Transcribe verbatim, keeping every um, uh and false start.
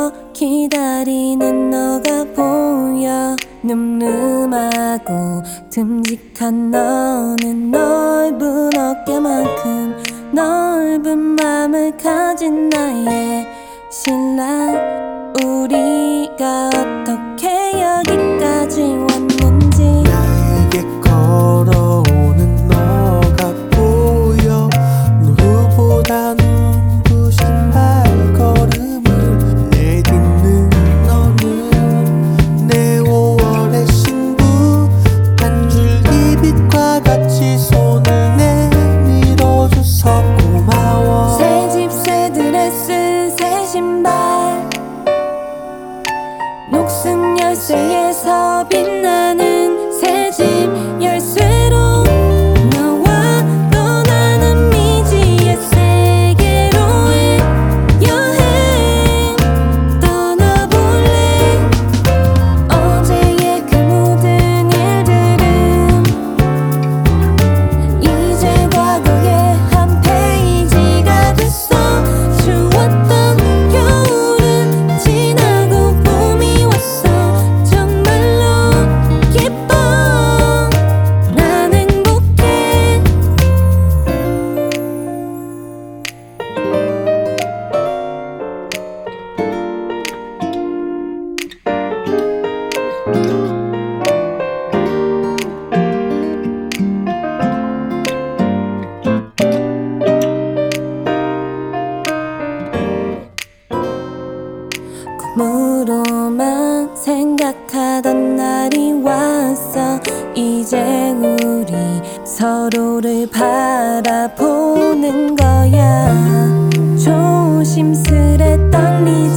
멈춰 기다리는 너가 보여. 늠름하고 듬직한 너는 넓은 어깨만큼 넓은 맘을 가진 나의 신랑. 우리가 어떻게 여기까지 왔는지 나에게 걸어오는 너가 보여. 누구보다 눈부신 발걸음을 내딛는 너는 내 오월의 신부. 한 줄기 빛과 같이 손을 내밀어줘서 고마워. 새 집 새 드레스 새 신발 녹슨 열쇠에서 빛나는 새 집 열쇠로 너와 떠나는 미지의 세계로의 여행 떠나볼래. 어제의 그 모든 일들은 이제 과거의 한 페이지가 됐어. 추웠던 겨울은 지나고 봄이 왔어. 정말로 예뻐. 난 행복해. 꿈으로만 생각하던 날이 왔어. 이제 우리 서로를 바라보는 거야. 조심스레 떨리지